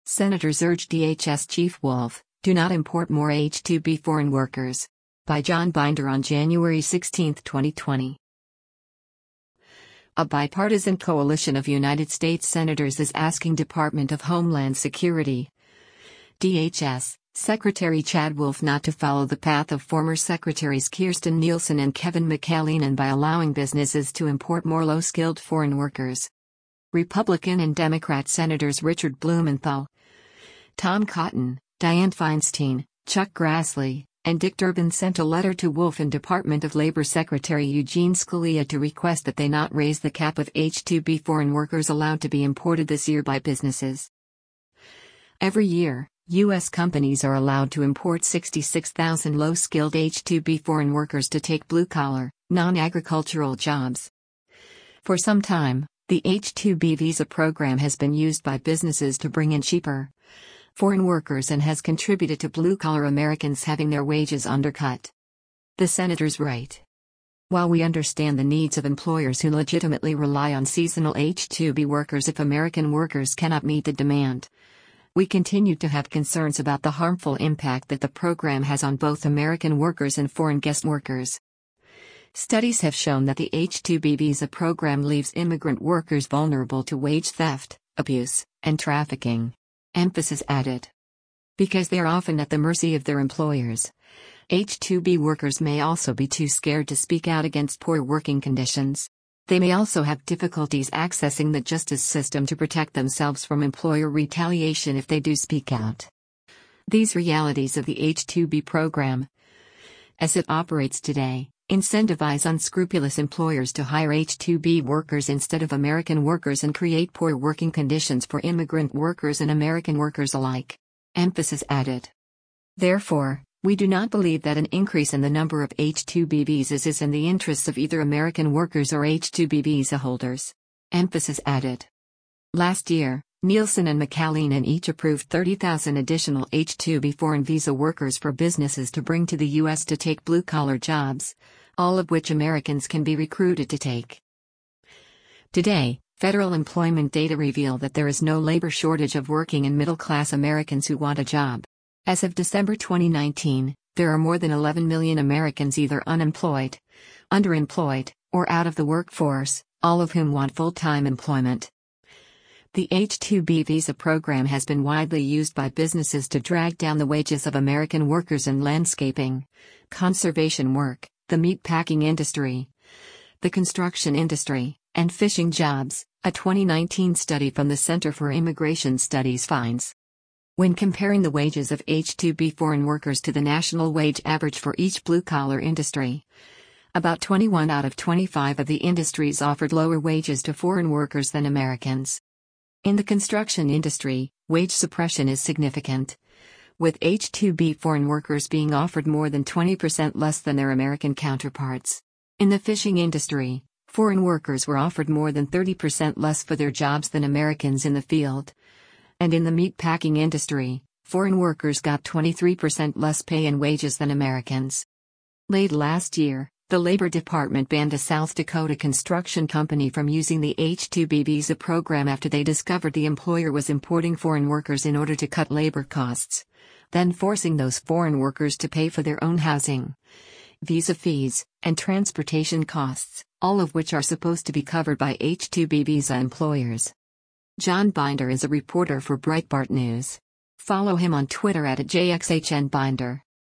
Senators urge DHS Chief Wolf, do not import more H-2B foreign workers. By John Binder on January 16, 2020. A bipartisan coalition of United States senators is asking Department of Homeland Security, DHS, Secretary Chad Wolf not to follow the path of former Secretaries Kirstjen Nielsen and Kevin McAleenan by allowing businesses to import more low-skilled foreign workers. Republican and Democrat Senators Richard Blumenthal, Tom Cotton, Dianne Feinstein, Chuck Grassley, and Dick Durbin sent a letter to Wolf and Department of Labor Secretary Eugene Scalia to request that they not raise the cap of H-2B foreign workers allowed to be imported this year by businesses. Every year, U.S. companies are allowed to import 66,000 low-skilled H-2B foreign workers to take blue-collar, non-agricultural jobs. For some time, the H-2B visa program has been used by businesses to bring in cheaper foreign workers and has contributed to blue-collar Americans having their wages undercut. The senators write, while we understand the needs of employers who legitimately rely on seasonal H-2B workers if American workers cannot meet the demand, we continue to have concerns about the harmful impact that the program has on both American workers and foreign guest workers. Studies have shown that the H-2B visa program leaves immigrant workers vulnerable to wage theft, abuse, and trafficking. Emphasis added. Because they are often at the mercy of their employers, H-2B workers may also be too scared to speak out against poor working conditions. They may also have difficulties accessing the justice system to protect themselves from employer retaliation if they do speak out. These realities of the H-2B program, as it operates today, incentivize unscrupulous employers to hire H-2B workers instead of American workers and create poor working conditions for immigrant workers and American workers alike. Emphasis added. Therefore, we do not believe that an increase in the number of H-2B visas is in the interests of either American workers or H-2B visa holders. Emphasis added. Last year, Nielsen and McAleenan each approved 30,000 additional H-2B foreign visa workers for businesses to bring to the U.S. to take blue-collar jobs, all of which Americans can be recruited to take. Today, federal employment data reveal that there is no labor shortage of working and middle-class Americans who want a job. As of December 2019, there are more than 11 million Americans either unemployed, underemployed, or out of the workforce, all of whom want full-time employment. The H-2B visa program has been widely used by businesses to drag down the wages of American workers in landscaping, conservation work, the meatpacking industry, the construction industry, and fishing jobs, a 2019 study from the Center for Immigration Studies finds. When comparing the wages of H-2B foreign workers to the national wage average for each blue-collar industry, about 21 out of 25 of the industries offered lower wages to foreign workers than Americans. In the construction industry, wage suppression is significant, with H-2B foreign workers being offered more than 20% less than their American counterparts. In the fishing industry, foreign workers were offered more than 30% less for their jobs than Americans in the field. And in the meatpacking industry, foreign workers got 23% less pay and wages than Americans. Late last year, the Labor Department banned a South Dakota construction company from using the H-2B visa program after they discovered the employer was importing foreign workers in order to cut labor costs, then forcing those foreign workers to pay for their own housing, visa fees, and transportation costs, all of which are supposed to be covered by H-2B visa employers. John Binder is a reporter for Breitbart News. Follow him on Twitter @JXHNBinder.